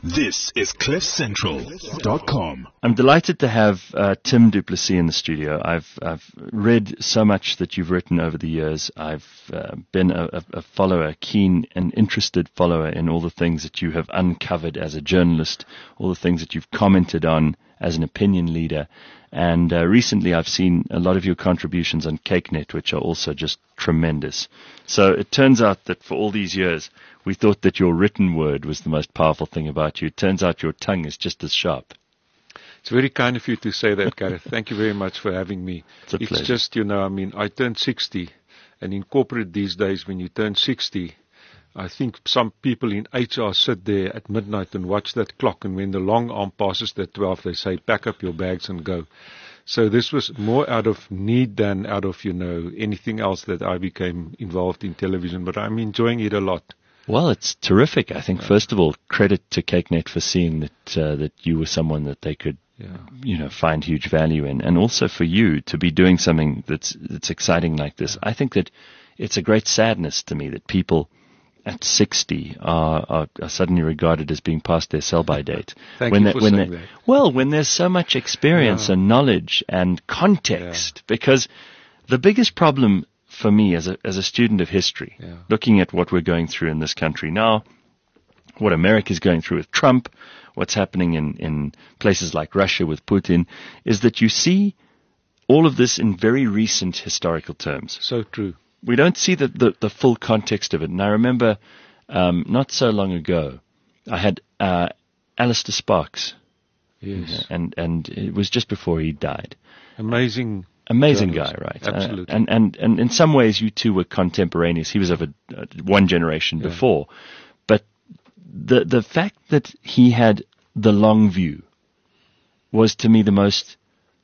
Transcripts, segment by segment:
This is CliffCentral.com. I'm delighted to have Tim du Plessis in the studio. I've read so much that you've written over the years. I've been a follower, a keen and interested follower in all the things that you have uncovered as a journalist, all the things that you've commented on as an opinion leader. And recently I've seen a lot of your contributions on CakeNet, which are also just tremendous. So it turns out that for all these years, we thought that your written word was the most powerful thing about you. It turns out your tongue is just as sharp. It's very kind of you to say that, Gareth. Thank you very much for having me. It's just, I turned 60, and in corporate these days, when you turn 60, I think some people in HR sit there at midnight and watch that clock, and when the long arm passes the 12, they say, pack up your bags and go. So this was more out of need than out of, anything else that I became involved in television, but I'm enjoying it a lot. Well, it's terrific. I think, first of all, credit to CakeNet for seeing that you were someone that they could, find huge value in, and also for you to be doing something that's exciting like this. I think that it's a great sadness to me that people at 60 are suddenly regarded as being past their sell-by date. Thank you for saying that. Well, when there's so much experience and knowledge and context, because the biggest problem for me as a student of history, looking at what we're going through in this country now, what America's going through with Trump, what's happening in places like Russia with Putin, is that you see all of this in very recent historical terms. So true. We don't see the full context of it. And I remember not so long ago, I had Alistair Sparks. Yes. And it was just before he died. Amazing guy, right? Absolutely. And in some ways, you two were contemporaneous. He was of one generation before. But the fact that he had the long view was, to me, the most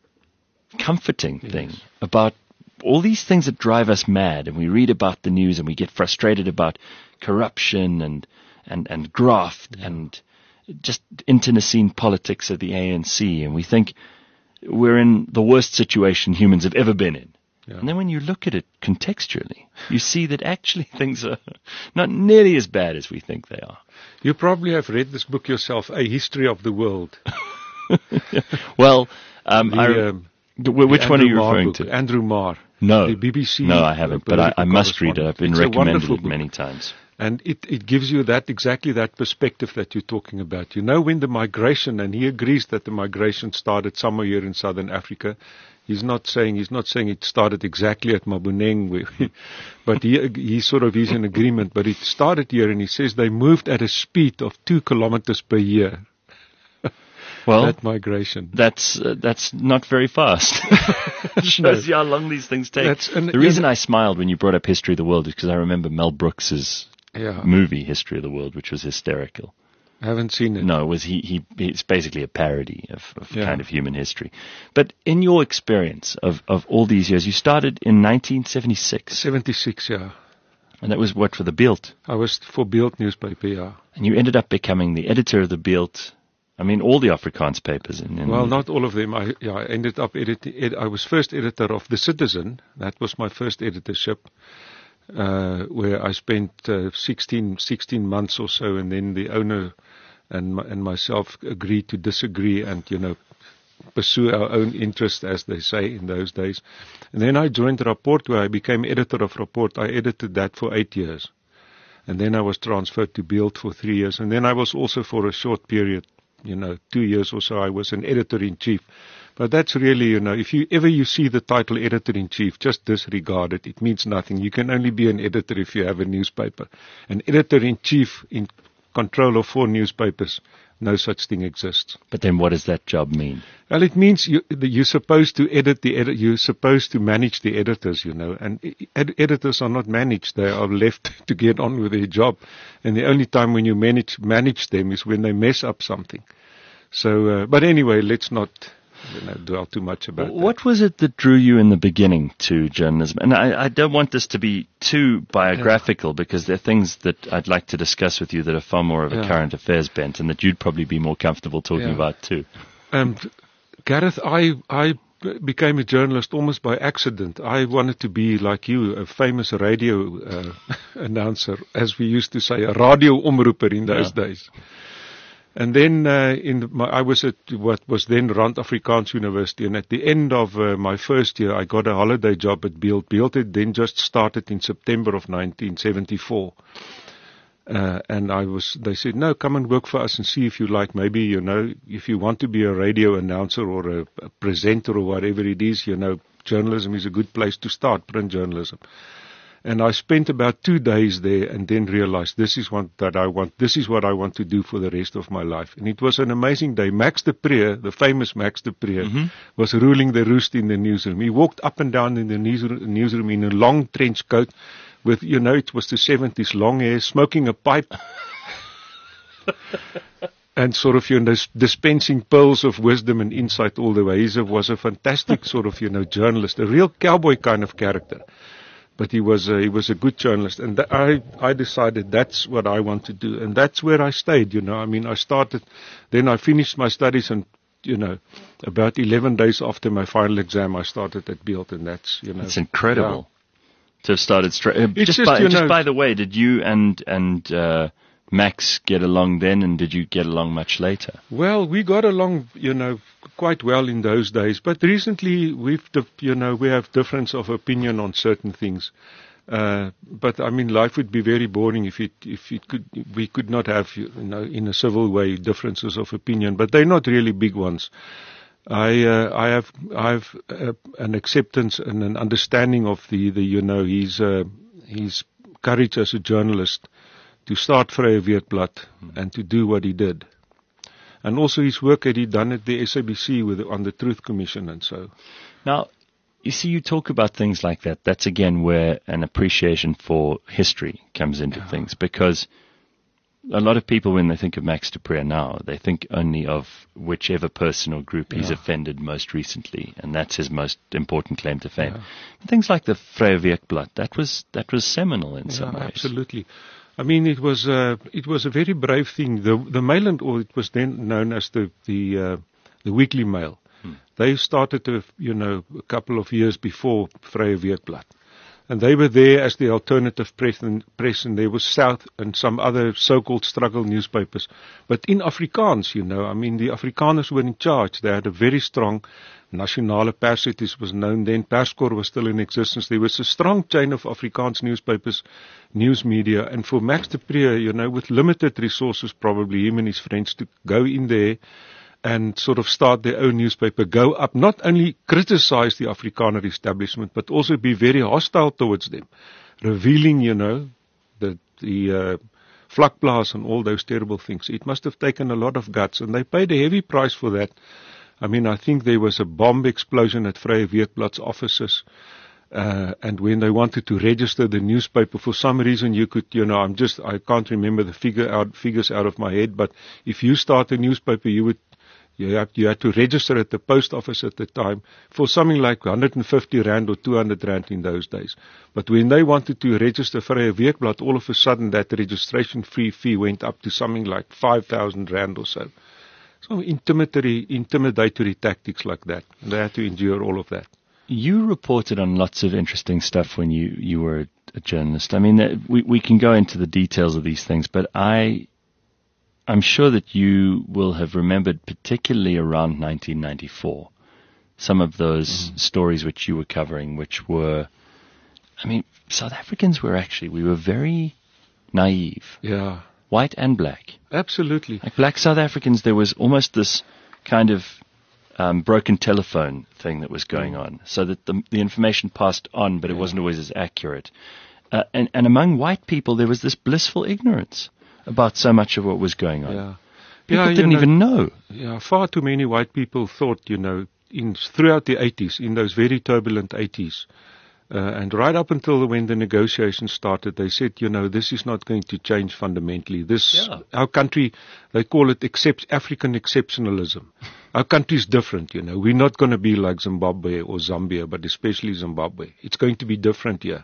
comforting thing about all these things that drive us mad. And we read about the news and we get frustrated about corruption and graft and just internecine politics of the ANC. And we think we're in the worst situation humans have ever been in. Yeah. And then when you look at it contextually, you see that actually things are not nearly as bad as we think they are. You probably have read this book yourself, A History of the World. Well, which one are you referring to? Andrew Marr. No. The BBC. No, I haven't, but I must read it. I've been recommended it many times. And it gives you exactly that perspective that you're talking about. When the migration, and he agrees that the migration started somewhere here in Southern Africa. He's not saying it started exactly at Maboneng, but he's in agreement. But it started here, and he says they moved at a speed of 2 kilometers per year. Well, that migration. That's not very fast. It shows you how long these things take. The reason I smiled when you brought up History of the World is because I remember Mel Brooks's movie History of the World, which was hysterical. I haven't seen it. No, it was it's basically a parody of kind of human history. But in your experience of all these years, you started in 1976. 76, yeah. And that was what, for the Beeld? I was for Beeld newspaper, yeah. And you ended up becoming the editor of the Beeld. I mean, all the Afrikaans papers. Well, not all of them. I ended up editing. I was first editor of The Citizen. That was my first editorship, where I spent 16 months or so, and then the owner and myself agreed to disagree and, pursue our own interest, as they say in those days. And then I joined Rapport, where I became editor of Rapport. I edited that for 8 years. And then I was transferred to Beeld for 3 years. And then I was also for a short period, 2 years or so, I was an editor-in-chief. But that's really, if you see the title editor-in-chief, just disregard it. It means nothing. You can only be an editor if you have a newspaper. An editor-in-chief in control of 4 newspapers, no such thing exists. But then what does that job mean? Well, it means you're supposed to you're supposed to manage the editors, and editors are not managed. They are left to get on with their job. And the only time when you manage them is when they mess up something. So, but anyway, let's not dwell too much about that. What was it that drew you in the beginning to journalism? And I don't want this to be too biographical, because there are things that I'd like to discuss with you that are far more of a current affairs bent, and that you'd probably be more comfortable talking about too. Gareth, I became a journalist almost by accident. I wanted to be, like you, a famous radio announcer, as we used to say, a radio omroeper in those days. And then I was at what was then Rand Afrikaans University, and at the end of my first year, I got a holiday job at Beeld. Beeld had then just started in September of 1974. And they said, no, come and work for us and see if you like, maybe, if you want to be a radio announcer or a presenter or whatever it is, journalism is a good place to start, print journalism. And I spent about 2 days there and then realized this is what I want to do for the rest of my life. And it was an amazing day. Max de Pre, the famous Max de Pre, was ruling the roost in the newsroom. He walked up and down in the newsroom in a long trench coat with, it was the 70s, long hair, smoking a pipe. And sort of, dispensing pearls of wisdom and insight all the way. He was a fantastic sort of, journalist, a real cowboy kind of character. But he was a good journalist, and I decided that's what I want to do, and that's where I stayed. I started, then I finished my studies, and about 11 days after my final exam, I started at Beeld, and that's It's incredible to have started straight. Just by the way, did you and Max get along then, and did you get along much later? Well, we got along, quite well in those days. But recently, we have difference of opinion on certain things. But life would be very boring if we could not have, in a civil way, differences of opinion. But they're not really big ones. I have an acceptance and an understanding of his courage as a journalist to start Vrye Weekblad and to do what he did. And also his work that he done at the SABC on the Truth Commission and so. Now, you see, you talk about things like that. That's again where an appreciation for history comes into things, because a lot of people, when they think of Max de Pre now, they think only of whichever person or group he's offended most recently, and that's his most important claim to fame. Things like the Vrye Weekblad, that was seminal in some ways. Absolutely. It was a very brave thing. The Mail or it was then known as the Weekly Mail. They started a couple of years before Vrye Weekblad. And they were there as the alternative press, and there was South and some other so-called struggle newspapers. But in Afrikaans, the Afrikaners were in charge. They had a very strong Nasionale Pers, it was known then. Perskorps was still in existence. There was a strong chain of Afrikaans newspapers, news media. And for Max de Pre, with limited resources, probably him and his friends, to go in there and sort of start their own newspaper, go up, not only criticize the Afrikaner establishment, but also be very hostile towards them, revealing, the vlakplaas and all those terrible things. It must have taken a lot of guts, and they paid a heavy price for that. I think there was a bomb explosion at Vrye Weekblad's offices, and when they wanted to register the newspaper, for some reason you could, I can't remember the figures out of my head, but if you start a newspaper, you had to register at the post office at the time for something like 150 Rand or 200 Rand in those days. But when they wanted to register Vrye Weekblad, all of a sudden that registration fee went up to something like 5,000 Rand or so. So intimidatory tactics like that. And they had to endure all of that. You reported on lots of interesting stuff when you were a journalist. We can go into the details of these things, but I'm sure that you will have remembered, particularly around 1994, some of those stories which you were covering, which were, South Africans we were very naive. Yeah. White and black. Absolutely. Like black South Africans, there was almost this kind of broken telephone thing that was going on, so that the information passed on, but it wasn't always as accurate. And among white people, there was this blissful ignorance about so much of what was going on. Yeah. People didn't even know. Yeah, far too many white people thought, throughout the 80s, in those very turbulent 80s, and right up until when the negotiations started, they said, this is not going to change fundamentally. Our country, they call it African exceptionalism. Our country's different, We're not going to be like Zimbabwe or Zambia, but especially Zimbabwe. It's going to be different here.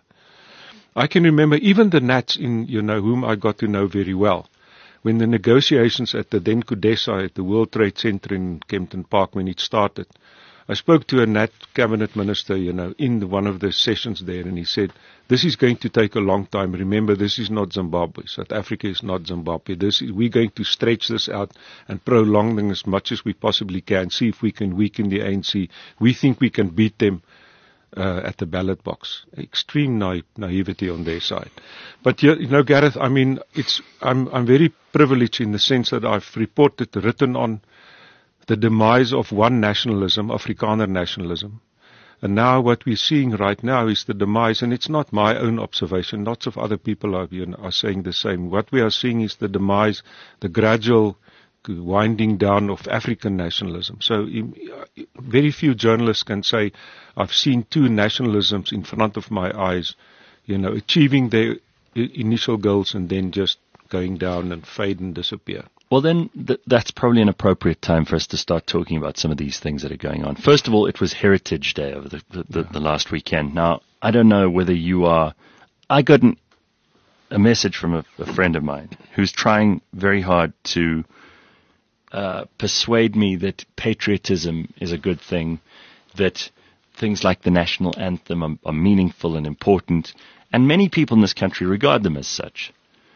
I can remember even the Nats whom I got to know very well. When the negotiations at the then Kudesa at the World Trade Center in Kempton Park, when it started, I spoke to a cabinet minister, in one of the sessions there, and he said, this is going to take a long time. Remember, this is not Zimbabwe. South Africa is not Zimbabwe. We're going to stretch this out and prolong them as much as we possibly can, see if we can weaken the ANC. We think we can beat them at the ballot box. Extreme naivety on their side. But Gareth, I mean, I'm very privileged in the sense that I've written on the demise of one nationalism, Afrikaner nationalism. And now what we're seeing right now is the demise, and it's not my own observation. Lots of other people are saying the same. What we are seeing is the demise, the gradual winding down of African nationalism. So very few journalists can say, I've seen two nationalisms in front of my eyes, achieving their initial goals and then just going down and fade and disappear. Well, then that's probably an appropriate time for us to start talking about some of these things that are going on. First of all, it was Heritage Day over the last weekend. Now, I don't know whether I got a message from a friend of mine who's trying very hard to persuade me that patriotism is a good thing, that things like the national anthem are meaningful and important, and many people in this country regard them as such.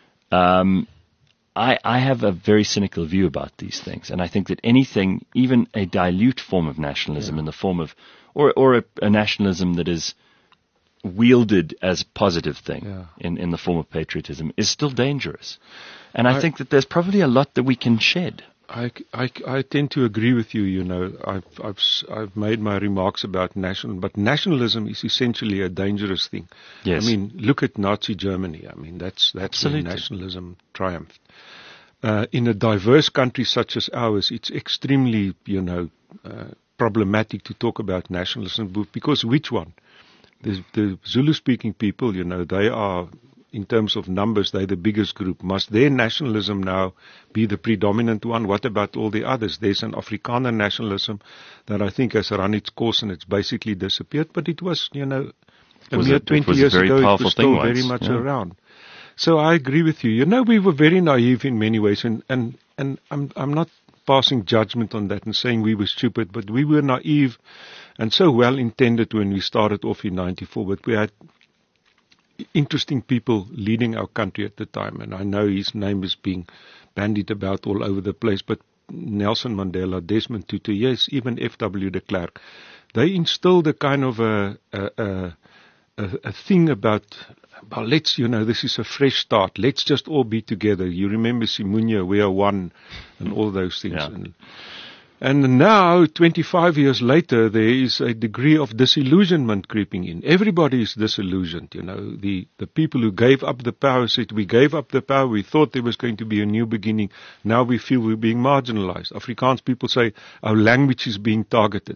I have a very cynical view about these things, and I think that anything, even a dilute form of nationalism in the form of, or a nationalism that is wielded as a positive thing in the form of patriotism, is still dangerous. And I think that there's probably a lot that we can shed. I tend to agree with you. I've made my remarks about but nationalism is essentially a dangerous thing. Yes. I mean, look at Nazi Germany. I mean, that's Absolutely. where nationalism triumphed. In a diverse country such as ours, it's extremely, problematic to talk about nationalism, because which one? The Zulu-speaking people, they are, in terms of numbers, they're the biggest group. Must their nationalism now be the predominant one? What about all the others? There's an Afrikaner nationalism that I think has run its course and it's basically disappeared, but it was, a mere 20 years ago, it was still very much around. So I agree with you. We were very naive in many ways, and I'm not passing judgment on that and saying we were stupid, but we were naive and so well intended when we started off in 94, but we had interesting people leading our country at the time, and I know his name is being bandied about all over the place, but Nelson Mandela, Desmond Tutu, yes, even F.W. de Klerk, they instilled a kind of a thing about let's, this is a fresh start. Let's just all be together. You remember Simunye, we are one, and all those things. Yeah. And now, 25 years later, there is a degree of disillusionment creeping in. Everybody is disillusioned, The people who gave up the power said, we gave up the power, we thought there was going to be a new beginning. Now we feel we're being marginalized. Afrikaans people say, our language is being targeted.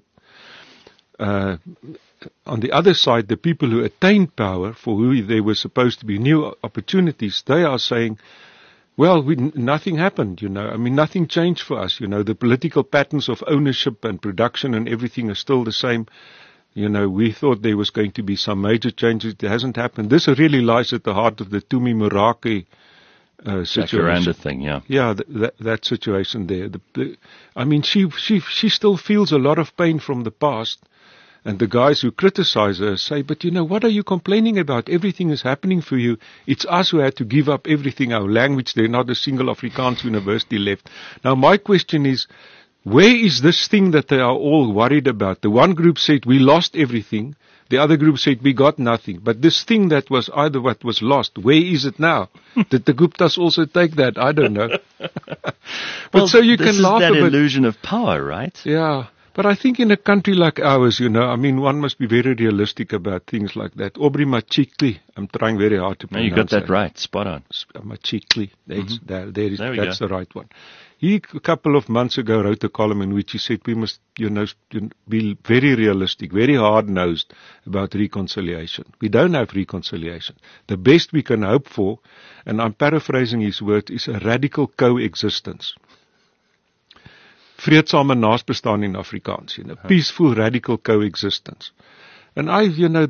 On the other side, the people who attained power, for who there were supposed to be new opportunities, they are saying, well, nothing happened, I mean, nothing changed for us, The political patterns of ownership and production and everything are still the same. We thought there was going to be some major changes. It hasn't happened. This really lies at the heart of the Tumi Morake situation. Thing, yeah. Yeah, that situation there. I mean, she still feels a lot of pain from the past. And the guys who criticize her say, but what are you complaining about? Everything is happening for you. It's us who had to give up everything, our language. There's not a single Afrikaans university left. Now, my question is, where is this thing that they are all worried about? The one group said, we lost everything. The other group said, we got nothing. But this thing that was either what was lost, where is it now? Did the Guptas also take that? I don't know. But so you can laugh that a bit. illusion of power, right? Yeah. But I think in a country like ours, I mean, one must be very realistic about things like that. Aubrey Machikli, I'm trying very hard to pronounce you got that right, spot on. Machikli, that's go. the right one. He, a couple of months ago, wrote a column in which he said we must, be very realistic, very hard-nosed about reconciliation. We don't have reconciliation. The best we can hope for, and I'm paraphrasing his words, is a radical coexistence. Vreedsame naasbestaan in Afrikaans, peaceful radical coexistence. And that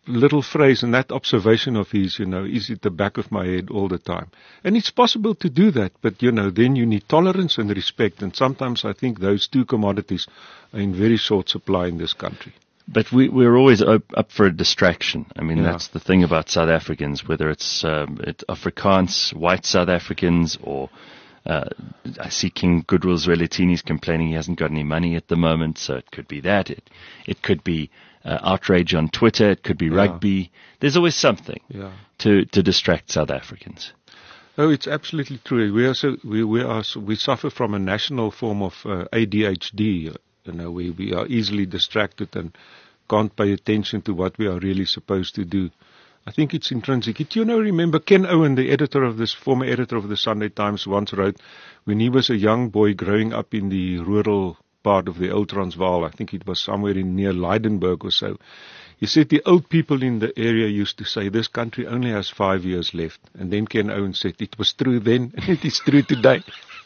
little phrase and that observation of his, is at the back of my head all the time. And it's possible to do that, but, then you need tolerance and respect. And sometimes I think those two commodities are in very short supply in this country. But we're always up for a distraction. I mean, Yeah. that's the thing about South Africans, whether it's Afrikaans, white South Africans, or I see King Goodwill Zwelithini's complaining he hasn't got any money at the moment, so it could be that. It could be outrage on Twitter. It could be rugby. There's always something to distract South Africans. Oh, it's absolutely true. We suffer from a national form of ADHD. We are easily distracted and can't pay attention to what we are really supposed to do. I think it's intrinsic. Remember Ken Owen, the former editor of the Sunday Times, once wrote, when he was a young boy growing up in the rural part of the old Transvaal, I think it was somewhere near Leidenburg or so, he said the old people in the area used to say, this country only has 5 years left. And then Ken Owen said, it was true then, and it is true today.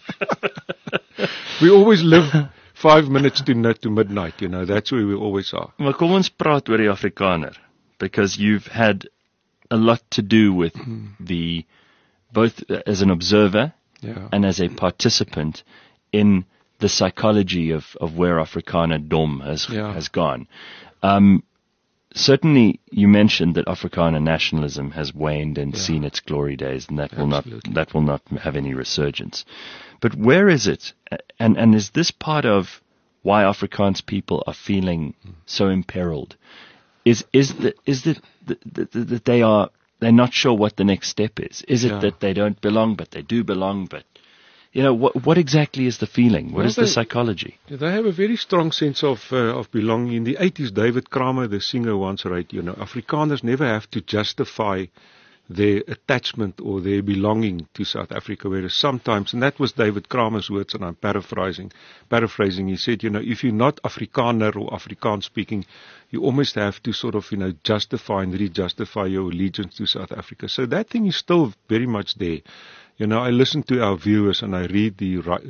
We always live 5 minutes to midnight, that's where we always are. Maar kom ons praat oor die Afrikaner, because you've had a lot to do with both as an observer and as a participant in the psychology of where Afrikanerdom has gone. Certainly, you mentioned that Afrikaner nationalism has waned and seen its glory days, and that will not have any resurgence. But where is it? And is this part of why Afrikaans people are feeling so imperiled? Is that they're not sure what the next step is? Is it that they don't belong, but they do belong? But what exactly is the feeling? What is the psychology? They have a very strong sense of belonging. In the 80s, David Kramer, the singer, once wrote, Afrikaners never have to justify their attachment or their belonging to South Africa, whereas sometimes, and that was David Kramer's words, and I'm paraphrasing, he said, if you're not Afrikaner or Afrikaans speaking, you almost have to sort of, justify and re-justify your allegiance to South Africa. So that thing is still very much there. I listen to our viewers and I read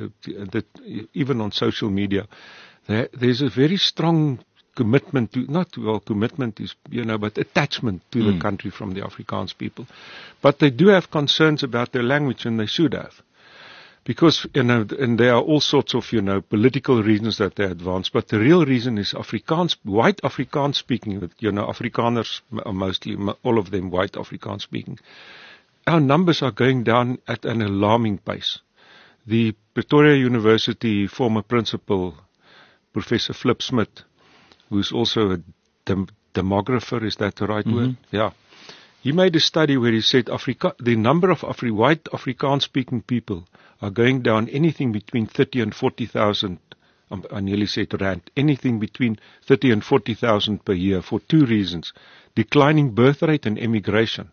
even on social media, there's a very strong commitment commitment is, but attachment to the country from the Afrikaans people. But they do have concerns about their language, and they should have. Because, and there are all sorts of, political reasons that they advance, but the real reason is white Afrikaans speaking, Afrikaners are mostly, all of them white Afrikaans speaking. Our numbers are going down at an alarming pace. The Pretoria University former principal, Professor Flip Smith, who's also a demographer, is that the right word? Yeah. He made a study where he said the number of white Afrikaans-speaking people are going down anything between 30 and 40,000, I nearly said rand, anything between 30 and 40,000 per year for two reasons: declining birth rate and emigration.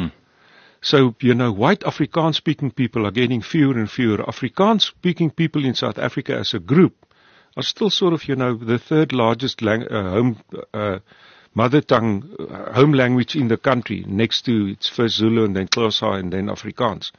So, white Afrikaans-speaking people are getting fewer and fewer. Afrikaans-speaking people in South Africa as a group are still sort of, the third largest mother tongue, home language in the country, next to its first Zulu and then Xhosa and then Afrikaans.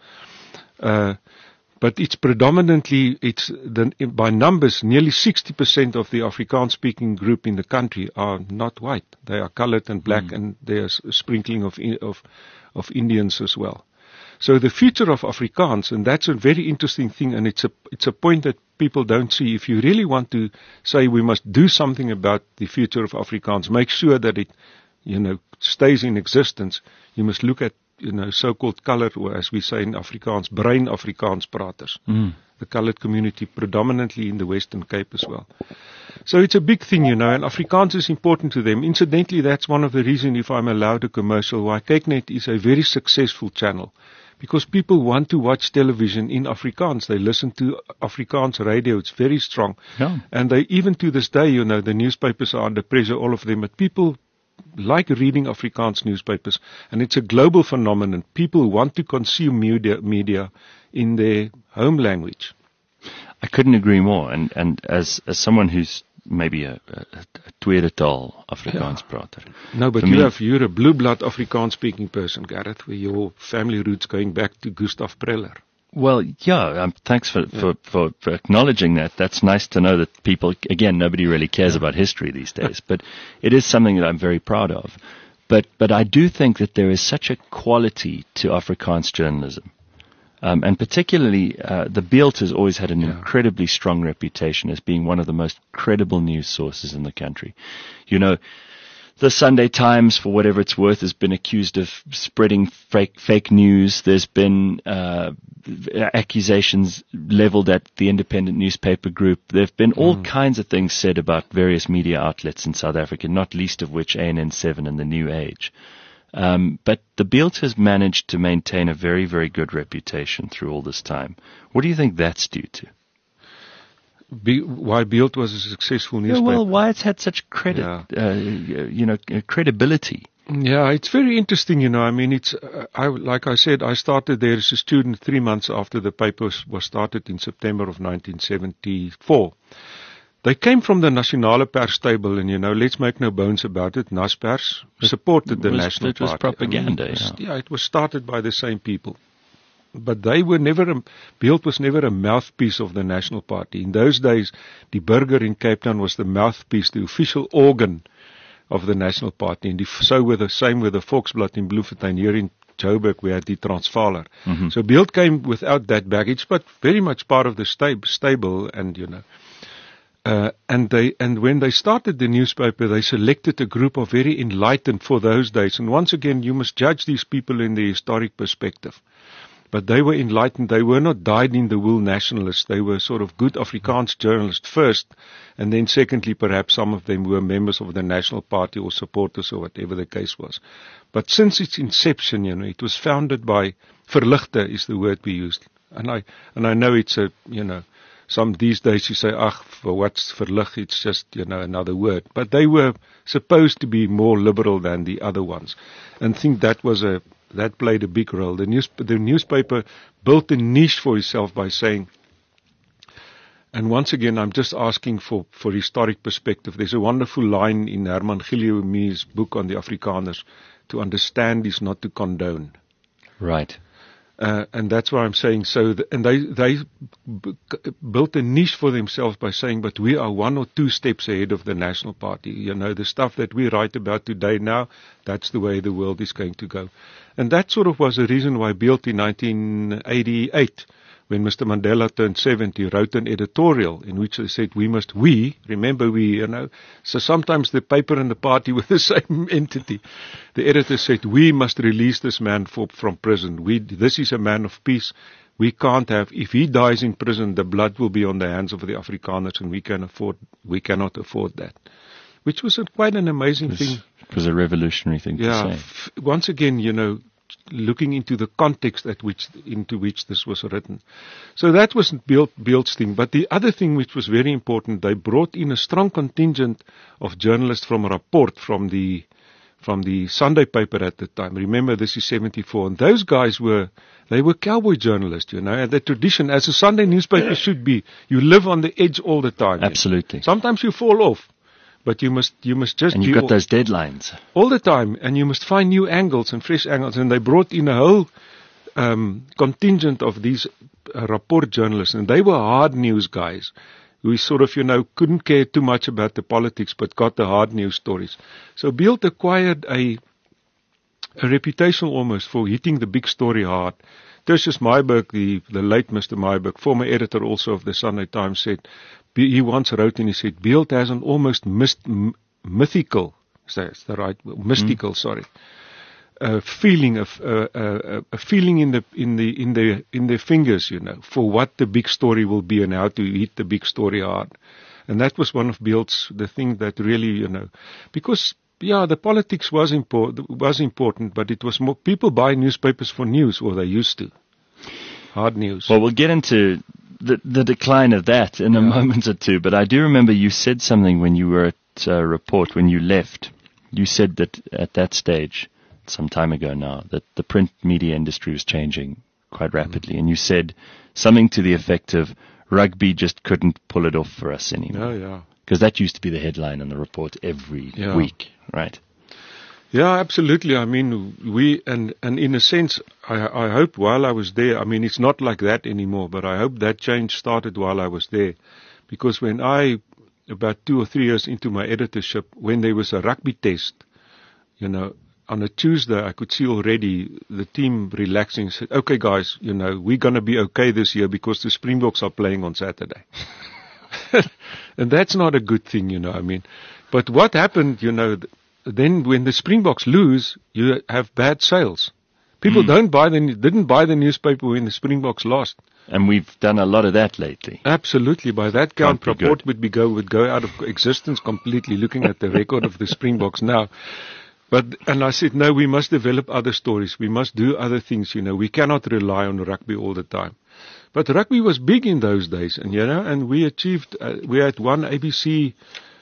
But it's predominantly, by numbers, nearly 60% of the Afrikaans-speaking group in the country are not white. They are colored and black, and there's a sprinkling of Indians as well. So the future of Afrikaans, and that's a very interesting thing, and it's a point that people don't see. If you really want to say we must do something about the future of Afrikaans, make sure that it, stays in existence, you must look at, so-called colored, or as we say in Afrikaans, brein Afrikaans praters. The colored community, predominantly in the Western Cape as well. So it's a big thing, and Afrikaans is important to them. Incidentally, that's one of the reasons, if I'm allowed a commercial, why Kyknet is a very successful channel. Because people want to watch television in Afrikaans. They listen to Afrikaans radio. It's very strong. Yeah. And they, even to this day, the newspapers are under pressure, all of them. But people like reading Afrikaans newspapers. And it's a global phenomenon. People want to consume media in their home language. I couldn't agree more. And as someone who's maybe a tweede taal Afrikaans prater. No, but you're a blue blood Afrikaans speaking person, Gareth, with your family roots going back to Gustav Preller. Well, thanks for acknowledging that. That's nice to know that people, again, nobody really cares about history these days, but it is something that I'm very proud of. But I do think that there is such a quality to Afrikaans journalism. And particularly, the Beeld has always had an incredibly strong reputation as being one of the most credible news sources in the country. You know, the Sunday Times, for whatever it's worth, has been accused of spreading fake news. There's been accusations leveled at the independent newspaper group. There have been all kinds of things said about various media outlets in South Africa, not least of which ANN7 and The New Age. But the Beeld has managed to maintain a very, very good reputation through all this time. What do you think that's due to? Why Beeld was a successful newspaper? Well, why it's had such credibility. Yeah, it's very interesting, you know. I mean, like I said, I started there as a student 3 months after the paper was started in September of 1974. They came from the Nasionale Pers stable, and, you know, let's make no bones about it, Naspers supported the National Party. It was propaganda, it was started by the same people. But they were Beeld was never a mouthpiece of the National Party. In those days, the Burger in Cape Town was the mouthpiece, the official organ of the National Party. And same with the Volksblad in Bloemfontein. Here in Joburg, we had the Transvaler. Mm-hmm. So Beeld came without that baggage, but very much part of the stable, and, you know. And when they started the newspaper, they selected a group of very enlightened for those days. And once again, you must judge these people in the historic perspective. But they were enlightened. They were not dyed-in-the-wool nationalists. They were sort of good Afrikaans journalists first, and then secondly, perhaps some of them were members of the National Party or supporters or whatever the case was. But since its inception, you know, it was founded by verligte is the word we used. And I know it's some these days you say, for what's verlig? It's just, you know, another word. But they were supposed to be more liberal than the other ones, and think that played a big role. The newspaper built a niche for itself by saying, and once again, I'm just asking for historic perspective. There's a wonderful line in Herman Guillaume's book on the Afrikaners: to understand is not to condone. Right. And that's why I'm saying so. And they built a niche for themselves by saying, but we are 1 or 2 steps ahead of the National Party. You know, the stuff that we write about today now, that's the way the world is going to go. And that sort of was the reason why Beeld in 1988, when Mr. Mandela turned 70, wrote an editorial in which they said, remember we, you know. So sometimes the paper and the party were the same entity. The editor said, we must release this man from prison. This is a man of peace. We can't have, if he dies in prison, the blood will be on the hands of the Afrikaners, and we cannot afford that. Which was quite an amazing thing. It was a revolutionary thing to say. Once again, you know, looking into the context into which this was written. So that was Beeld's thing. But the other thing which was very important, they brought in a strong contingent of journalists from Rapport, from the Sunday paper at the time. Remember, this is 74. And those guys were cowboy journalists, you know, and the tradition, as a Sunday newspaper should be. You live on the edge all the time. Absolutely. You know? Sometimes you fall off. But you must just... And you've got those deadlines. All the time. And you must find new angles and fresh angles. And they brought in a whole contingent of these Rapport journalists. And they were hard news guys who sort of, you know, couldn't care too much about the politics, but got the hard news stories. So Beeld acquired a reputation almost for hitting the big story hard. Tertius Myburgh, the late Mr. Myburgh, former editor also of the Sunday Times, said, he once wrote and he said, Beeld has an almost mystical, feeling in their fingers, you know, for what the big story will be and how to hit the big story hard. And that was one of the thing that really, you know, because the politics was important, but it was more, people buy newspapers for news, or they used to. Hard news. Well, we'll get into the decline of that in a moment or two, but I do remember you said something when you were at Rapport, when you left. You said that at that stage, some time ago now, that the print media industry was changing quite rapidly, and you said something to the effect of, rugby just couldn't pull it off for us anymore. Because that used to be the headline on the Report every week, right? Yeah, absolutely. I mean, and in a sense, I hope while I was there, I mean, it's not like that anymore, but I hope that change started while I was there. Because when about 2 or 3 years into my editorship, when there was a rugby test, you know, on a Tuesday, I could see already the team relaxing. Said, "Okay, guys, we're going to be okay this year because the Springboks are playing on Saturday." And that's not a good thing, I mean. But what happened, then when the Springboks lose, you have bad sales. People didn't buy the newspaper when the Springboks lost. And we've done a lot of that lately. Absolutely. By that count, Can't be Rapport good. would go out of existence completely, looking at the record of the Springboks now. And I said, no, we must develop other stories. We must do other things, We cannot rely on rugby all the time. But rugby was big in those days, and we achieved, we had one ABC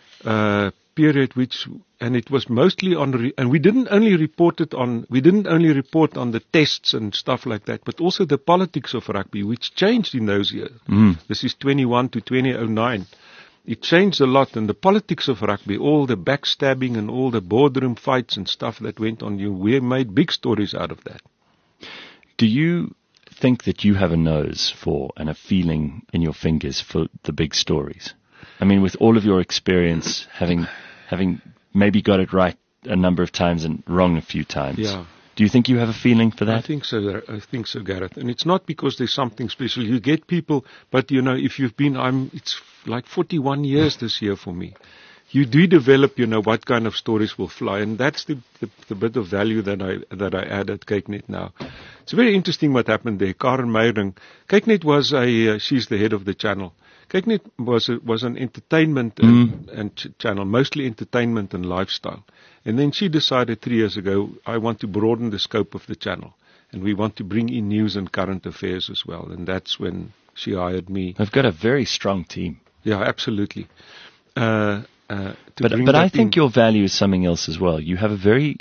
period and it was mostly and we didn't only report on the tests and stuff like that, but also the politics of rugby, which changed in those years. This is 21 to 2009. It changed a lot, and the politics of rugby, all the backstabbing and all the boardroom fights and stuff that went on, we made big stories out of that. Do you think that you have a nose for and a feeling in your fingers for the big stories? I mean, with all of your experience, having maybe got it right a number of times and wrong a few times. Yeah. Do you think you have a feeling for that? I think so, Gareth. And it's not because there's something special. You get people, but if you've been, it's like 41 years this year for me. You do develop, what kind of stories will fly, and that's the bit of value that I add at KykNet now. It's very interesting what happened there. Karen Meyering, KykNet was she's the head of the channel. KykNet was an entertainment and channel, mostly entertainment and lifestyle. And then she decided 3 years ago, I want to broaden the scope of the channel, and we want to bring in news and current affairs as well. And that's when she hired me. They've got a very strong team. Yeah, absolutely. But I think your value is something else as well. You have a very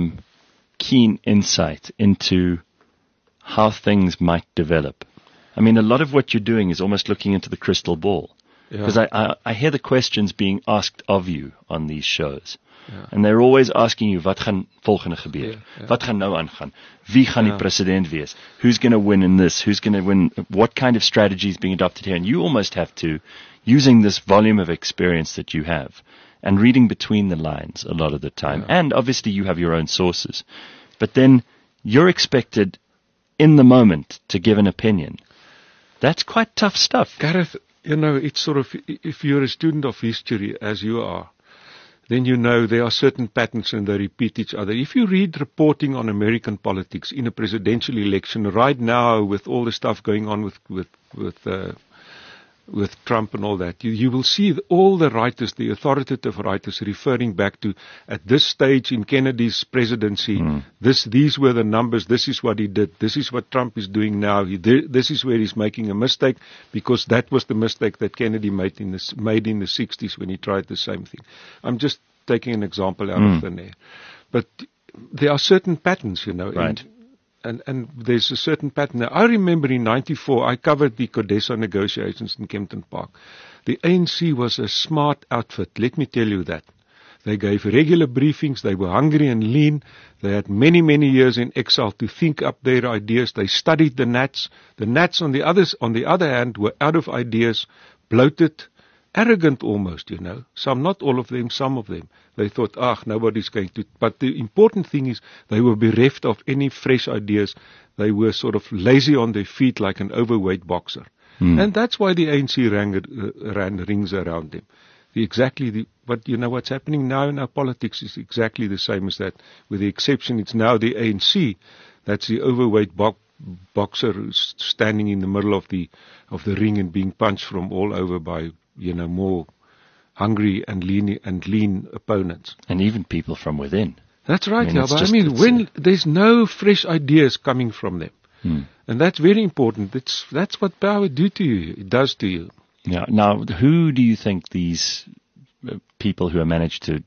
keen insight into how things might develop. I mean, a lot of what you're doing is almost looking into the crystal ball. Because I hear the questions being asked of you on these shows. Yeah. And they're always asking you, wat gaan volgende gebeur? Wat gaan nou aangaan? Wie gaan die president wees? Who's going to win in this? Who's going to win? What kind of strategy is being adopted here? And you almost have to, using this volume of experience that you have, and reading between the lines a lot of the time. And obviously you have your own sources. But then you're expected in the moment to give an opinion. That's quite tough stuff. Gareth, it's sort of, if you're a student of history, as you are, then there are certain patterns and they repeat each other. If you read reporting on American politics in a presidential election right now, with all the stuff going on with Trump and all that, you will see all the writers, the authoritative writers, referring back to, at this stage in Kennedy's presidency, these were the numbers, this is what he did, this is what Trump is doing now, this is where he's making a mistake, because that was the mistake that Kennedy made in the 60s when he tried the same thing. I'm just taking an example out of thin air. But there are certain patterns, Right. And there's a certain pattern. Now, I remember in 94, I covered the CODESA negotiations in Kempton Park. The ANC was a smart outfit, let me tell you that. They gave regular briefings, they were hungry and lean, they had many, many years in exile to think up their ideas, they studied the Nats. The Nats, on the other hand, were out of ideas, bloated, arrogant almost, Some, not all of them, some of them. They thought, nobody's going to. But the important thing is they were bereft of any fresh ideas. They were sort of lazy on their feet like an overweight boxer. And that's why the ANC ran rings around them. But what's happening now in our politics is exactly the same as that. With the exception, it's now the ANC. That's the overweight boxer who's standing in the middle of the ring and being punched from all over by more hungry and lean opponents. And even people from within. That's right, when there's no fresh ideas coming from them. And that's very important. That's what power does to you. Yeah. Now, who do you think these people who are managing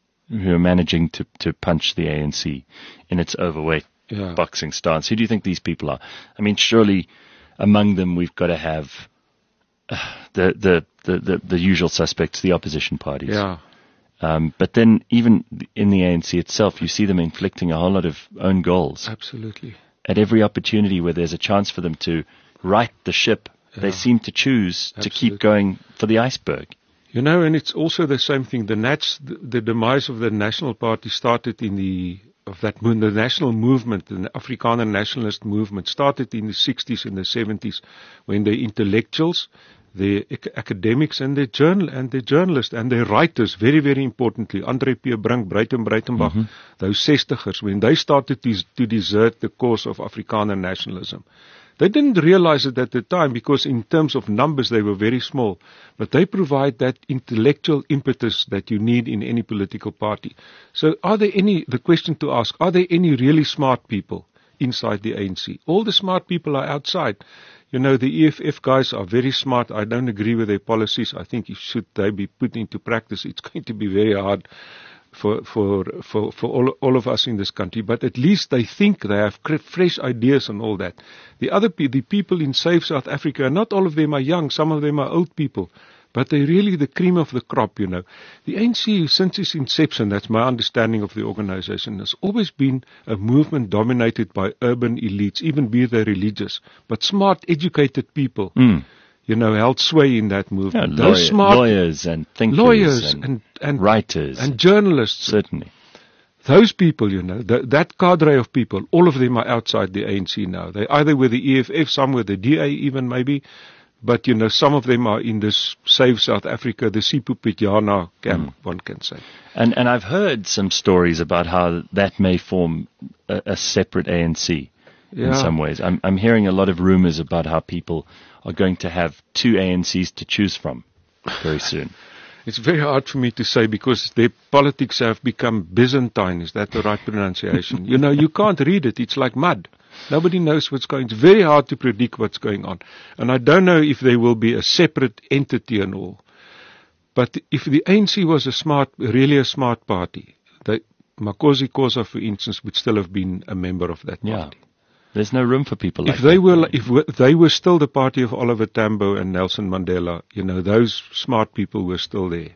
to punch the ANC in its overweight boxing stance, who do you think these people are? I mean, surely among them we've got to have the usual suspects, the opposition parties. Yeah. But then even in the ANC itself, you see them inflicting a whole lot of own goals. Absolutely. At every opportunity where there's a chance for them to right the ship, they seem to choose to keep going for the iceberg. And it's also the same thing. The Nats, the demise of the National Party started in the the national movement, the Afrikaner nationalist movement, started in the 60s and the 70s, when the intellectuals, the academics and the journalists and the writers, very, very importantly, Andre P. Brink, Breitenbach, those 60ers, when they started to desert the cause of Afrikaner nationalism. They didn't realize it at the time, because in terms of numbers they were very small, but they provide that intellectual impetus that you need in any political party. So the question to ask, are there any really smart people inside the ANC? All the smart people are outside. The EFF guys are very smart. I don't agree with their policies. I think should they be put into practice, it's going to be very hard for all of us in this country, but at least they think, they have fresh ideas and all that. The people in Save South Africa, not all of them are young, some of them are old people, but they're really the cream of the crop, The ANC, since its inception, that's my understanding of the organization, has always been a movement dominated by urban elites, even be they religious, but smart, educated people. Held sway in that movement. Yeah, Those smart lawyers and thinkers, lawyers and writers and journalists. Certainly. Those people, that cadre of people, all of them are outside the ANC now. They either with the EFF, some with the DA even maybe, but some of them are in this Save South Africa, the Sipho Pitjana camp, one can say. And I've heard some stories about how that may form a separate ANC in some ways. I'm hearing a lot of rumors about how people are going to have two ANCs to choose from very soon. It's very hard for me to say, because their politics have become Byzantine. Is that the right pronunciation? You can't read it. It's like mud. Nobody knows what's going on. It's very hard to predict what's going on. And I don't know if there will be a separate entity and all. But if the ANC was really a smart party, Makosi Khoza, for instance, would still have been a member of that party. Yeah. There's no room for people like that. If they were still the party of Oliver Tambo and Nelson Mandela, those smart people were still there.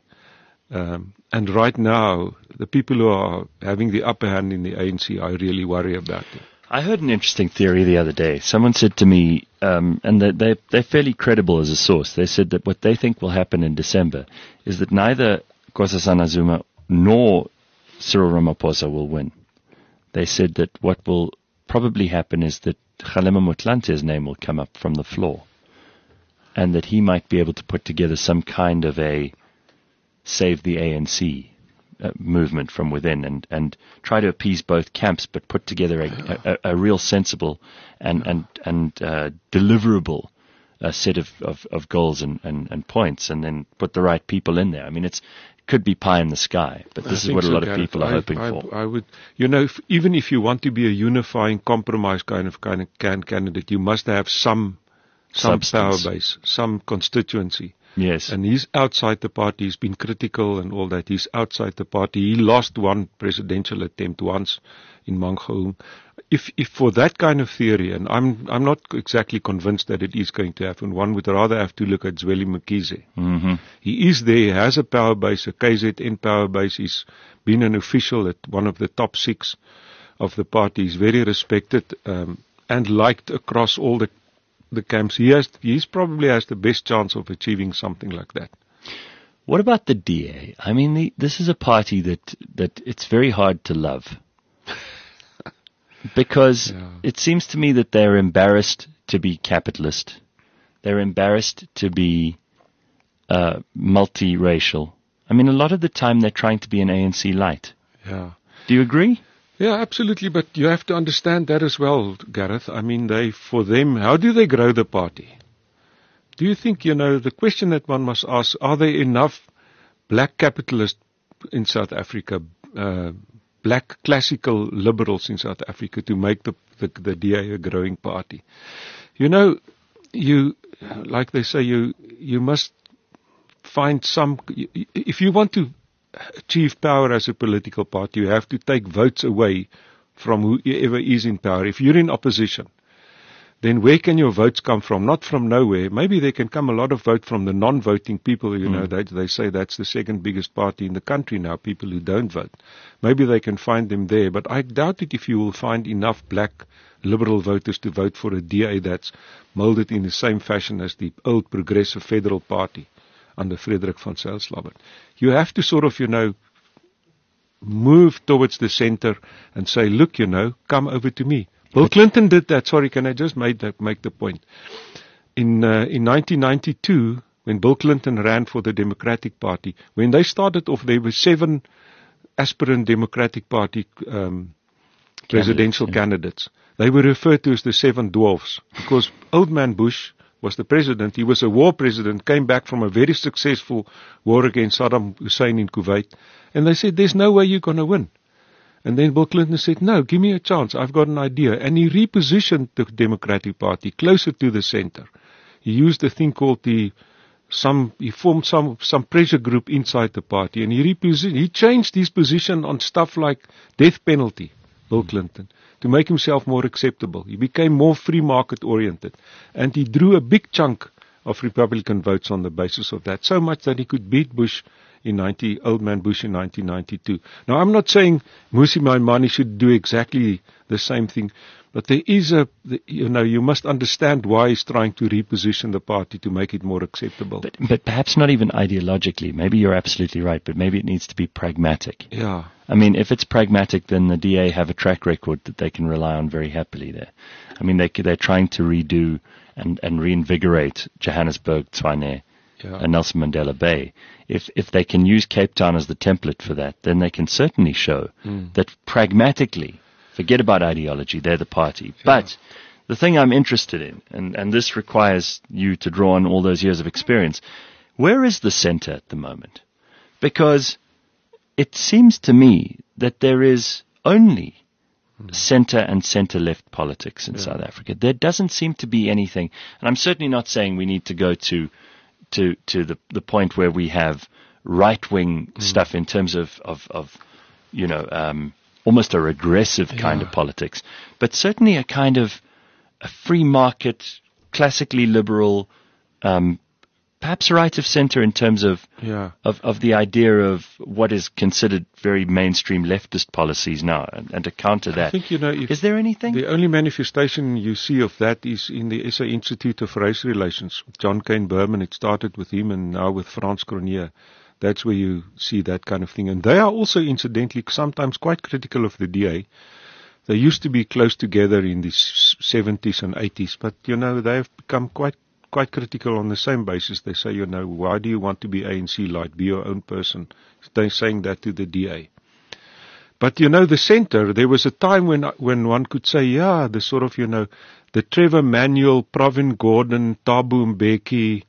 And right now, the people who are having the upper hand in the ANC, I really worry about them. I heard an interesting theory the other day. Someone said to me, and they're fairly credible as a source, they said that what they think will happen in December is that neither Nkosazana Zuma nor Cyril Ramaphosa will win. They said that what will probably happen is that Kgalema Motlante's name will come up from the floor, and that he might be able to put together some kind of a save the ANC movement from within, and try to appease both camps, but put together a real sensible and deliverable set of goals and points, and then put the right people in there. I mean, it could be pie in the sky, but this is what a lot of people are hoping for. I would, even if you want to be a unifying compromise kind of candidate, you must have some power base, some constituency. Yes. And he's outside the party. He's been critical and all that. He's outside the party. He lost one presidential attempt once in Mangaung. If for that kind of theory, and I'm not exactly convinced that it is going to happen, one would rather have to look at Zweli Mkhize. Mm-hmm. He is there, he has a power base, a KZN power base. He's been an official at one of the top 6 of the party. He's very respected and liked across all the camps. He probably has the best chance of achieving something like that. What about the DA? I mean, this is a party that it's very hard to love. Because it seems to me that they're embarrassed to be capitalist. They're embarrassed to be multiracial. I mean, a lot of the time they're trying to be an ANC light. Yeah. Do you agree? Yeah, absolutely. But you have to understand that as well, Gareth. I mean, for them, how do they grow the party? Do you think, the question that one must ask, are there enough black capitalists in South Africa, black classical liberals in South Africa to make the DA a growing party? Like they say, you must find if you want to achieve power as a political party, you have to take votes away from whoever is in power. If you're in opposition, then where can your votes come from? Not from nowhere. Maybe there can come a lot of vote from the non-voting people. They say that's the second biggest party in the country now, people who don't vote. Maybe they can find them there, but I doubt it if you will find enough black liberal voters to vote for a DA that's molded in the same fashion as the old progressive federal party under Frederik van Zyl Slabbert. You have to sort of, move towards the center and say, look, come over to me. Bill Clinton did that. Sorry, can I just make the point? In 1992, when Bill Clinton ran for the Democratic Party, when they started off, there were 7 aspirant Democratic Party presidential candidates. They were referred to as the 7 dwarfs because old man Bush was the president. He was a war president, came back from a very successful war against Saddam Hussein in Kuwait. And they said, there's no way you're going to win. And then Bill Clinton said, no, give me a chance. I've got an idea. And he repositioned the Democratic Party closer to the center. He used a thing called he formed some pressure group inside the party. And he changed his position on stuff like death penalty, Bill Clinton, to make himself more acceptable. He became more free market oriented. And he drew a big chunk of Republican votes on the basis of that. So much that he could beat old man Bush in 1992. Now, I'm not saying Mmusi Maimane should do exactly the same thing, but there is you must understand why he's trying to reposition the party to make it more acceptable. But perhaps not even ideologically. Maybe you're absolutely right, but maybe it needs to be pragmatic. Yeah. I mean, if it's pragmatic, then the DA have a track record that they can rely on very happily there. I mean, they're trying to redo and reinvigorate Johannesburg, Tshwane, and Nelson Mandela Bay. If they can use Cape Town as the template for that, then they can certainly show that pragmatically, forget about ideology, they're the party. Yeah. But the thing I'm interested in, and this requires you to draw on all those years of experience, where is the center at the moment? Because it seems to me that there is only center and center-left politics in South Africa. There doesn't seem to be anything, and I'm certainly not saying we need to go to the point where we have right-wing stuff in terms of almost a regressive kind of politics, but certainly a kind of a free market, classically liberal, perhaps right of center in terms of the idea of what is considered very mainstream leftist policies now, and to counter that. I think, is there anything? The only manifestation you see of that is in the SA Institute of Race Relations. John Cain Berman, it started with him and now with Frans Cronje. That's where you see that kind of thing. And they are also, incidentally, sometimes quite critical of the DA. They used to be close together in the 70s and 80s, but, they have become quite critical on the same basis. They say, why do you want to be ANC light? Be your own person. They're saying that to the DA. But, the center, there was a time when one could say, the sort of, the Trevor Manuel, Pravin Gordhan, Thabo Mbeki,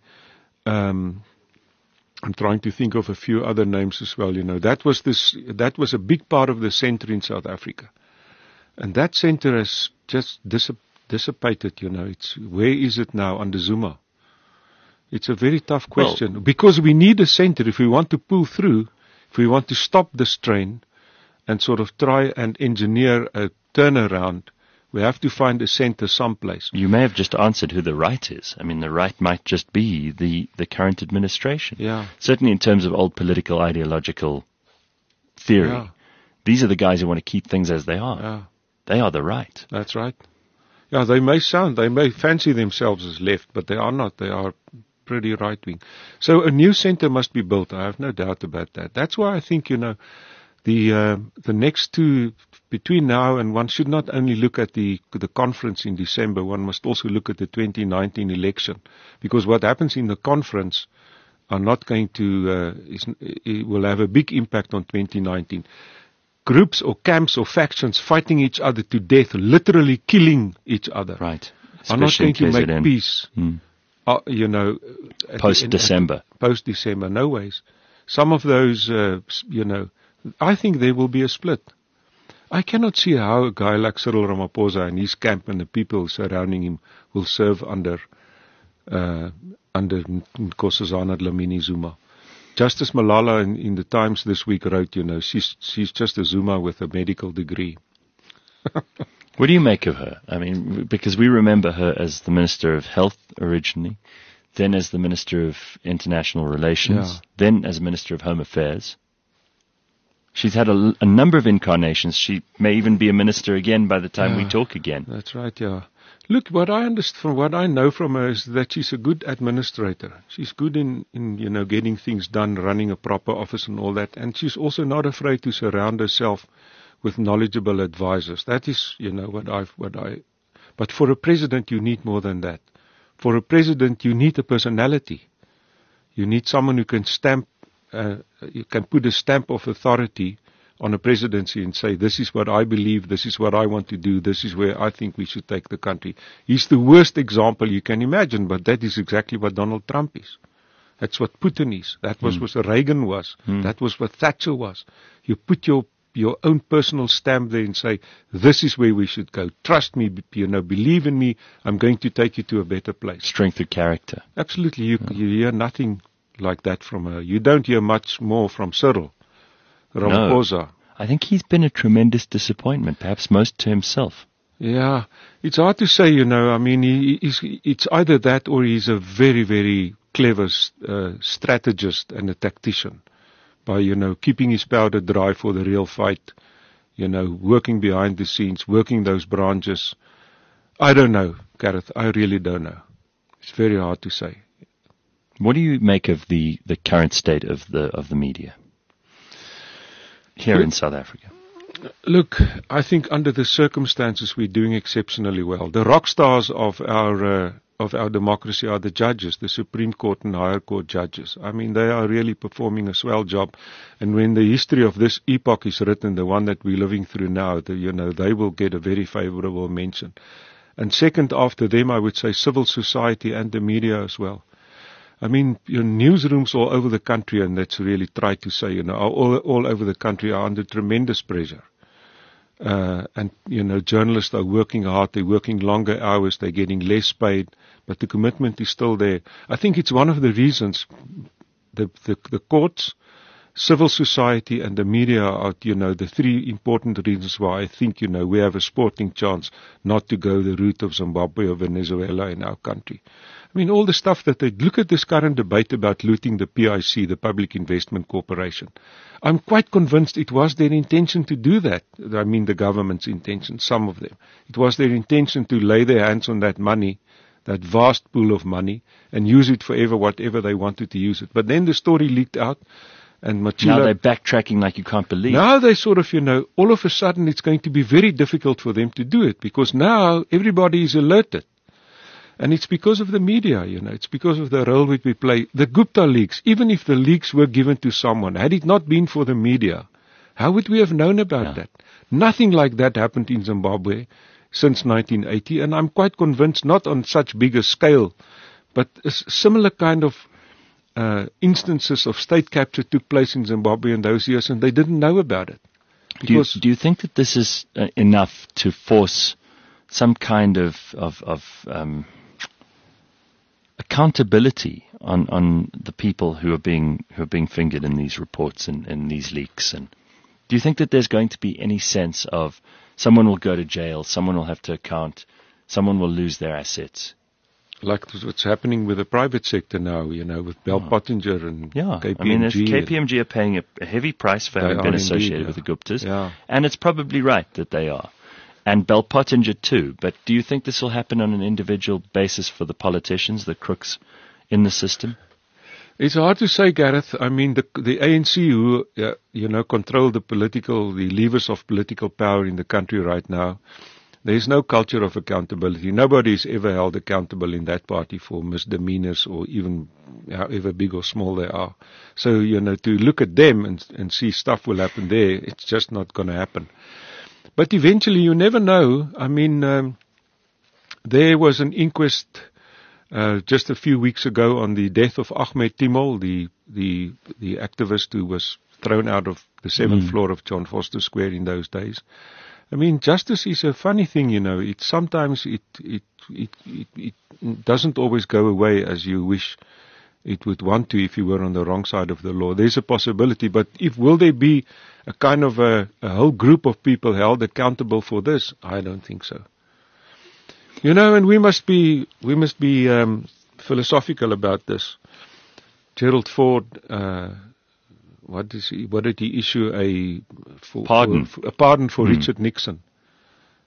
I'm trying to think of a few other names as well. That was a big part of the center in South Africa. And that center has just dissipated, where is it now under Zuma? It's a very tough question because we need a center if we want to pull through, if we want to stop this train and sort of try and engineer a turnaround. We have to find a center someplace. You may have just answered who the right is. I mean, the right might just be the current administration. Yeah. Certainly in terms of old political ideological theory. Yeah. These are the guys who want to keep things as they are. Yeah. They are the right. That's right. Yeah, they may fancy themselves as left, but they are not. They are pretty right-wing. So a new center must be built. I have no doubt about that. That's why I think, the next two, between now and one should not only look at the conference in December, one must also look at the 2019 election. Because what happens in the conference are not going to, it will have a big impact on 2019. Groups or camps or factions fighting each other to death, literally killing each other. Right. Are not going to make peace. Post-December. Post-December, no ways. Some of those, I think there will be a split. I cannot see how a guy like Cyril Ramaphosa and his camp and the people surrounding him will serve under Nkosazana Dlamini Zuma. Justice Malala in the Times this week wrote, she's just a Zuma with a medical degree. What do you make of her? I mean, because we remember her as the Minister of Health originally, then as the Minister of International Relations, then as Minister of Home Affairs. She's had a number of incarnations. She may even be a minister again by the time we talk again. That's right, yeah. Look, what I understand, from what I know from her, is that she's a good administrator. She's good in getting things done, running a proper office and all that. And she's also not afraid to surround herself with knowledgeable advisors. That is, but for a president, you need more than that. For a president, you need a personality. You need someone who can you can put a stamp of authority on a presidency and say, this is what I believe, this is what I want to do, this is where I think we should take the country. He's the worst example you can imagine, but that is exactly what Donald Trump is. That's what Putin is. That was what Reagan was. That was what Thatcher was. You put your own personal stamp there and say, this is where we should go. Trust me, believe in me, I'm going to take you to a better place. Strength of character. Absolutely. You hear nothing like that from her. You don't hear much more from Cyril Ramaphosa. No. I think he's been a tremendous disappointment, perhaps most to himself. Yeah, it's hard to say, I mean, it's either that or he's a very, very clever strategist and a tactician by, keeping his powder dry for the real fight, working behind the scenes, working those branches. I don't know, Gareth. I really don't know. It's very hard to say. What do you make of the current state of the media here in South Africa? Look, I think under the circumstances we're doing exceptionally well. The rock stars of our democracy are the judges, the Supreme Court and Higher Court judges. I mean, they are really performing a swell job. And when the history of this epoch is written, the one that we're living through now, they will get a very favorable mention. And second after them, I would say civil society and the media as well. I mean, newsrooms all over the country, and that's really tried to say, all over the country are under tremendous pressure. And journalists are working hard, they're working longer hours, they're getting less paid, but the commitment is still there. I think it's one of the reasons the courts, civil society and the media are, the three important reasons why I think, we have a sporting chance not to go the route of Zimbabwe or Venezuela in our country. I mean, all the stuff that they look at this current debate about looting the PIC, the Public Investment Corporation. I'm quite convinced it was their intention to do that. I mean, the government's intention, some of them. It was their intention to lay their hands on that money, that vast pool of money, and use it forever, whatever they wanted to use it. But then the story leaked out, and Machila... Now they're backtracking like you can't believe. Now they sort of, all of a sudden it's going to be very difficult for them to do it, because now everybody is alerted. And it's because of the media, it's because of the role which we play. The Gupta leaks, even if the leaks were given to someone, had it not been for the media, how would we have known about that? Nothing like that happened in Zimbabwe since 1980, and I'm quite convinced, not on such big a scale, but a similar kind of instances of state capture took place in Zimbabwe in those years, and they didn't know about it. Do you think that this is enough to force some kind of accountability on the people who are being fingered in these reports and these leaks? And do you think that there's going to be any sense of someone will go to jail, someone will have to account, someone will lose their assets? Like what's happening with the private sector now, with Bell Pottinger and KPMG. I mean, KPMG are paying a heavy price for having been associated with the Guptas, and it's probably right that they are. And Bell Pottinger too. But do you think this will happen on an individual basis for the politicians, the crooks in the system? It's hard to say, Gareth. I mean, the ANC who, control the levers of political power in the country right now, there's no culture of accountability. Nobody is ever held accountable in that party for misdemeanors or even however big or small they are. So, to look at them and see stuff will happen there, it's just not going to happen. But eventually, you never know. I mean, there was an inquest just a few weeks ago on the death of Ahmed Timol, the activist who was thrown out of the seventh floor of John Foster Square in those days. I mean, justice is a funny thing, It sometimes it doesn't always go away as you wish it would want to if you were on the wrong side of the law. There's a possibility, but will there be a kind of a whole group of people held accountable for this? I don't think so. And we must be philosophical about this. Gerald Ford, what did he issue? A pardon for Richard Nixon.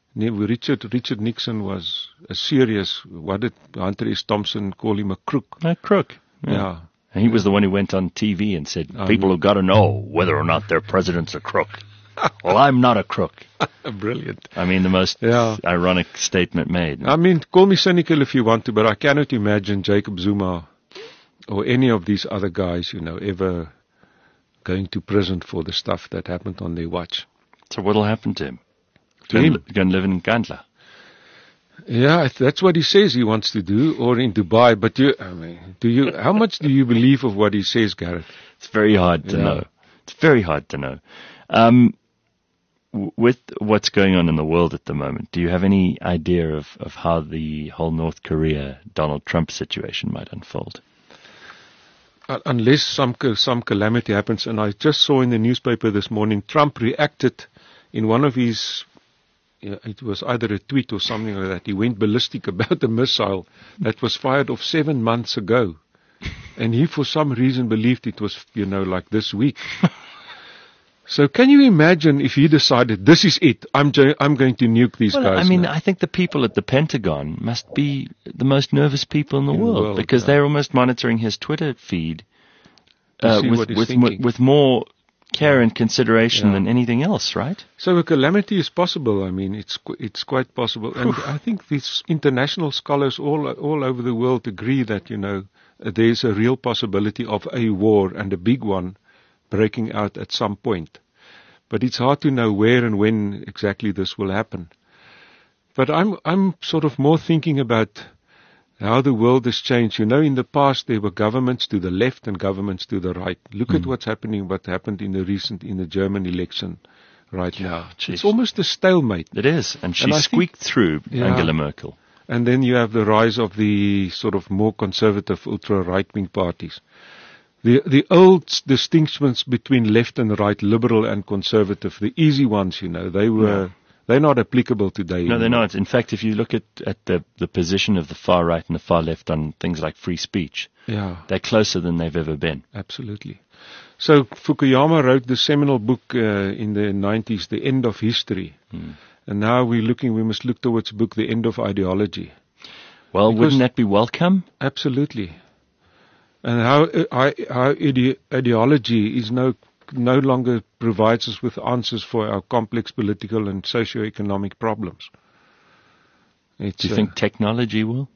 Richard Nixon was a serious, what did Hunter S. Thompson call him, a crook? A crook. Yeah. And he was the one who went on TV and said, people have got to know whether or not their president's a crook. Well, I'm not a crook. Brilliant. I mean, the most ironic statement made. I mean, call me cynical if you want to, but I cannot imagine Jacob Zuma or any of these other guys, ever going to prison for the stuff that happened on their watch. So what'll happen to him? To him? Go and live in Nkandla. Yeah, that's what he says he wants to do, or in Dubai. But how much do you believe of what he says, Gareth? It's very hard to know. It's very hard to know. With what's going on in the world at the moment, do you have any idea of how the whole North Korea Donald Trump situation might unfold? Unless some calamity happens, and I just saw in the newspaper this morning, Trump reacted in one of his, it was either a tweet or something like that. He went ballistic about the missile that was fired off 7 months ago, and he for some reason believed it was, like this week. So can you imagine if he decided, this is it, I'm going to nuke these guys? I mean, now. I think the people at the Pentagon must be the most nervous people in the world because they're almost monitoring his Twitter feed with more care and consideration than anything else, right? So a calamity is possible. I mean, it's quite possible. And I think these international scholars all over the world agree that, there's a real possibility of a war, and a big one, breaking out at some point. But it's hard to know where and when exactly this will happen. But I'm sort of more thinking about how the world has changed. In the past there were governments to the left and governments to the right. Look at what happened in the German election right now. Geez. It's almost a stalemate. It is, and she squeaked through Angela Merkel. And then you have the rise of the sort of more conservative ultra-right-wing parties. The old distinctions between left and right, liberal and conservative, the easy ones, they're not applicable today. No, they're not. In fact, if you look at the position of the far right and the far left on things like free speech, they're closer than they've ever been. Absolutely. So Fukuyama wrote the seminal book in the 90s, The End of History. And now we must look towards the book, The End of Ideology. Well, wouldn't that be welcome? Absolutely. And how ideology is no longer provides us with answers for our complex political and socio-economic problems. Do you think technology will?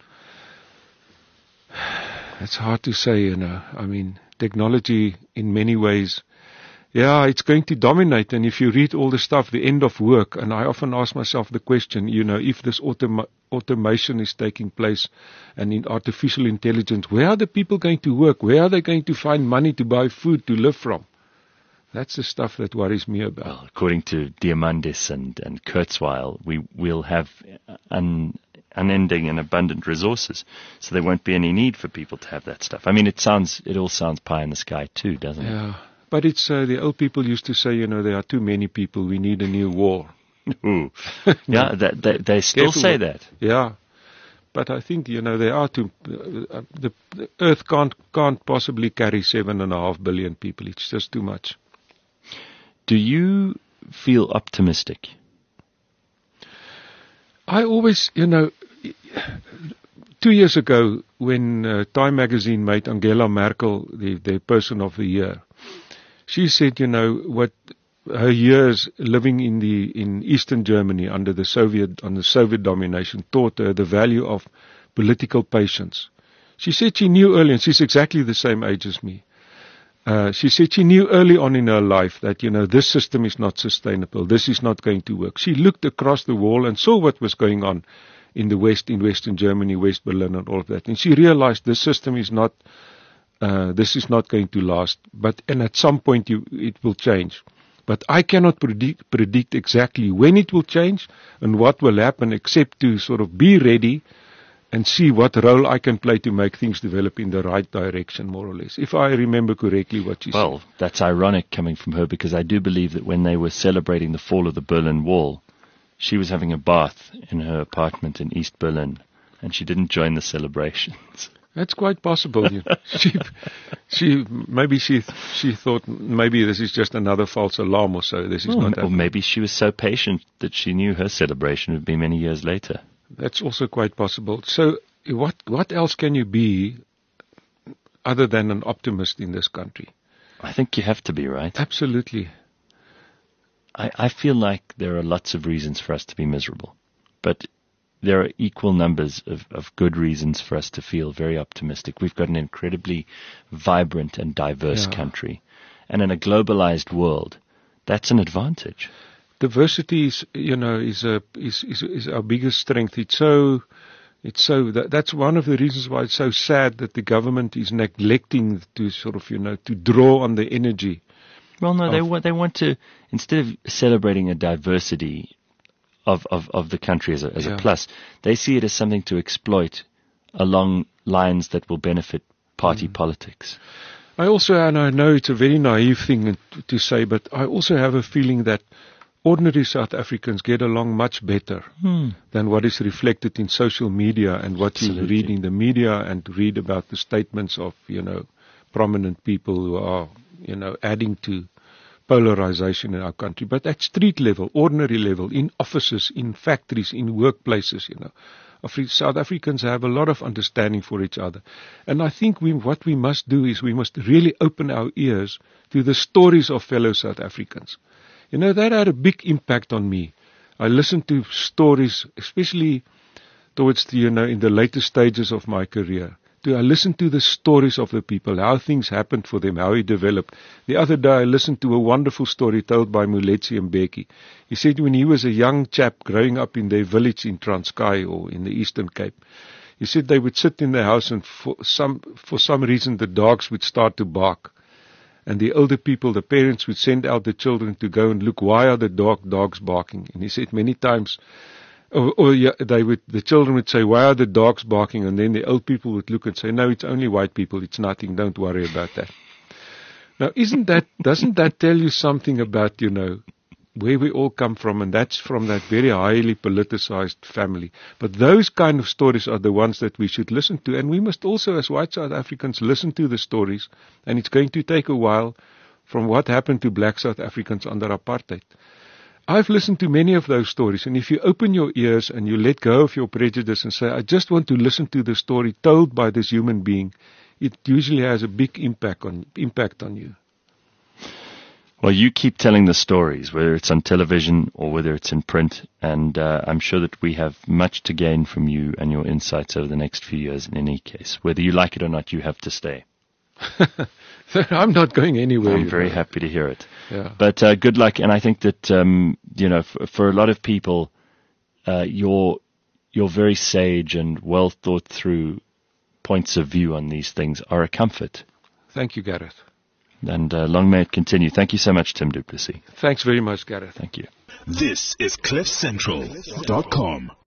It's hard to say, I mean, technology in many ways, it's going to dominate. And if you read all the stuff, the end of work, and I often ask myself the question, if this automation is taking place and in artificial intelligence, where are the people going to work? Where are they going to find money to buy food to live from? That's the stuff that worries me about. Well, according to Diamandis and Kurzweil, we'll have unending and abundant resources, so there won't be any need for people to have that stuff. I mean, it all sounds pie in the sky too, doesn't it? Yeah, but it's the old people used to say, there are too many people, we need a new war. Ooh. Yeah, they still say that. Yeah, but I think there are the Earth can't possibly carry 7.5 billion people. It's just too much. Do you feel optimistic? I always, 2 years ago, when Time magazine made Angela Merkel the person of the year, she said, what her years living in Eastern Germany under the Soviet domination taught her the value of political patience. She said she knew early, and she's exactly the same age as me. She said she knew early on in her life that, this system is not sustainable. This is not going to work. She looked across the wall and saw what was going on in the West, in Western Germany, West Berlin and all of that. And she realized this system is not going to last. And at some point it will change. But I cannot predict exactly when it will change and what will happen, except to sort of be ready and see what role I can play to make things develop in the right direction, more or less, if I remember correctly what she said. Well, that's ironic coming from her, because I do believe that when they were celebrating the fall of the Berlin Wall, she was having a bath in her apartment in East Berlin, and she didn't join the celebrations. That's quite possible. She thought maybe this is just another false alarm or so. This is not Or happening. maybe she was so patient that she knew her celebration would be many years later. That's also quite possible. So what else can you be other than an optimist in this country? I think you have to be, right? Absolutely. I feel like there are lots of reasons for us to be miserable, but there are equal numbers of good reasons for us to feel very optimistic. We've got an incredibly vibrant and diverse country, and in a globalized world, that's an advantage. Diversity is our biggest strength. That's one of the reasons why it's so sad that the government is neglecting to sort of to draw on the energy. Well, no, they want to, instead of celebrating a diversity of the country as a plus, they see it as something to exploit along lines that will benefit party politics. I know it's a very naive thing to say, but I also have a feeling that ordinary South Africans get along much better than what is reflected in social media and what you read in the media and read about the statements of, prominent people who are, adding to polarization in our country. But at street level, ordinary level, in offices, in factories, in workplaces, South Africans have a lot of understanding for each other. And I think what we must do is we must really open our ears to the stories of fellow South Africans. That had a big impact on me. I listened to stories, especially towards in the later stages of my career. I listened to the stories of the people, how things happened for them, how it developed. The other day I listened to a wonderful story told by Moletsi Mbeki. He said when he was a young chap growing up in their village in Transkei or in the Eastern Cape, he said they would sit in the house and for some reason the dogs would start to bark. And the older people, the parents, would send out the children to go and look, why are the dogs barking? And he said many times, the children would say, why are the dogs barking? And then the old people would look and say, no, it's only white people, it's nothing, don't worry about that. Now, doesn't that tell you something about, where we all come from? And that's from that very highly politicized family. But those kind of stories are the ones that we should listen to. And we must also, as white South Africans, listen to the stories. And it's going to take a while from what happened to black South Africans under apartheid. I've listened to many of those stories, and if you open your ears and you let go of your prejudice and say, I just want to listen to the story told by this human being, it usually has a big impact on you. Well, you keep telling the stories, whether it's on television or whether it's in print, and I'm sure that we have much to gain from you and your insights over the next few years in any case. Whether you like it or not, you have to stay. I'm not going anywhere. I'm very happy to hear it. Yeah. But good luck. And I think that, for a lot of people, your very sage and well thought through points of view on these things are a comfort. Thank you, Gareth. And long may it continue. Thank you so much, Tim du Plessis. Thanks very much, Gareth. Thank you. This is CliffCentral.com.